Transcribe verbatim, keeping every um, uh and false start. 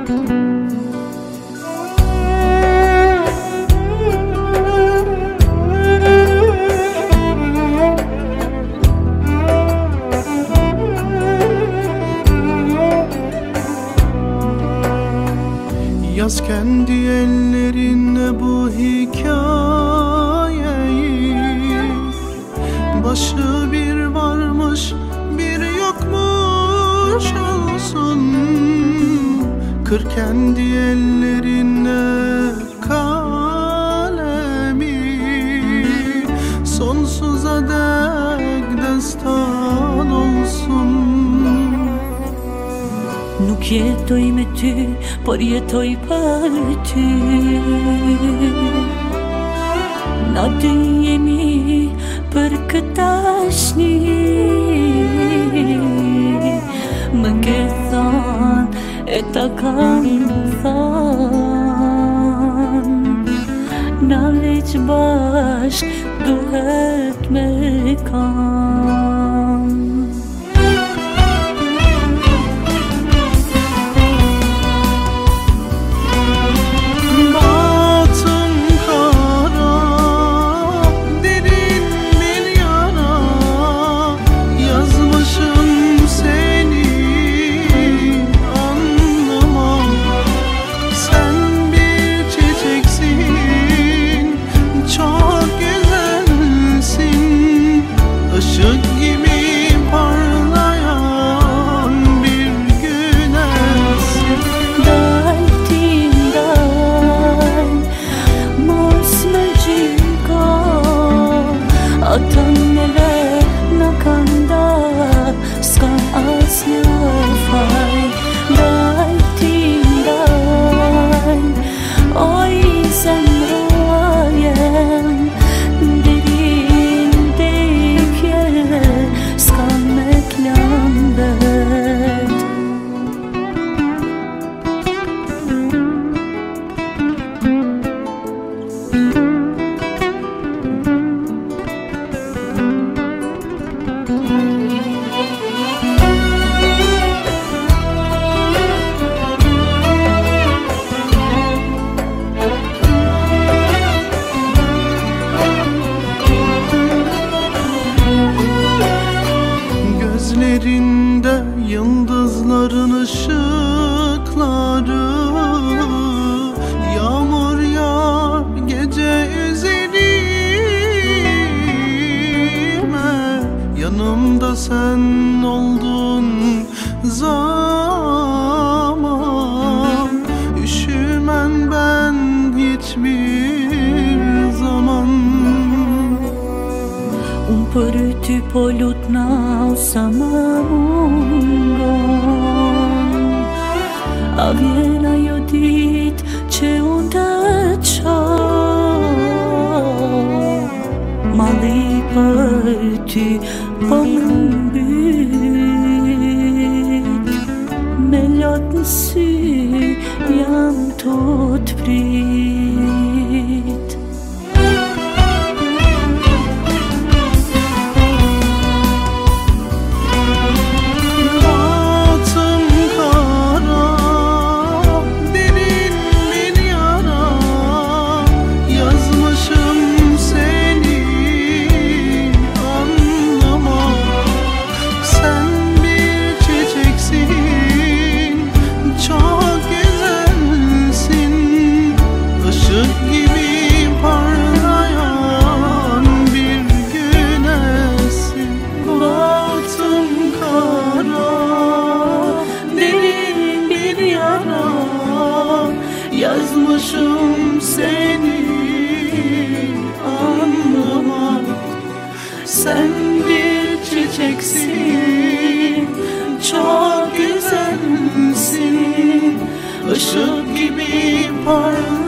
Yaz kendi ellerinle bu hikayeyi. Başı bir varmış bir yokmuş olsun. Kır kendi ellerinle kalemi. Sonsuza dek destan olsun. Nuk jetoj me ty, por jetoj për ty. Na dy jemi për këtë dashni. Më ke thënë e ta kam thënë. Na veç bashk duhet me kanë. Gözlerinde yıldızların ışıkları. Yağmur yağar gece üzerime. Yanımda sen oldun zaman. Üşümem ben hiçbir zaman. Unë për ty po lutna sa më mungon. A vjen ajo dit që unë të qoh. Malli për ty po më mbyt. Me lot në sy jam të të prit. Yazmışım seni anlamak. Sen bir çiçeksin, çok güzelsin. Işık gibi parlak.